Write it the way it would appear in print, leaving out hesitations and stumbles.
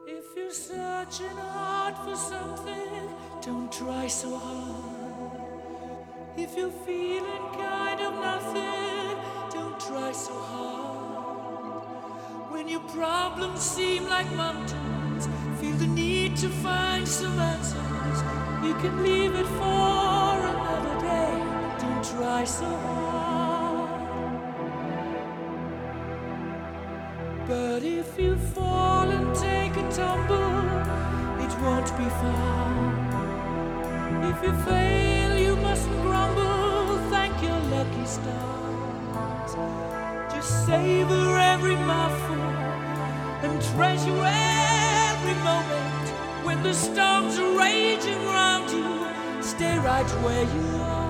If you're searching hard for something, don't try so hard. If you're feeling kind of nothing, don't try so hard. When your problems seem like mountains, feel the need to find some answers. You can leave it for another day, don't try so hard. But if you fall and take a tumble, it won't be far. If you fail, you mustn't grumble, thank your lucky stars. Just savor every mouthful and treasure every moment. When the storms are raging round you, stay right where you are.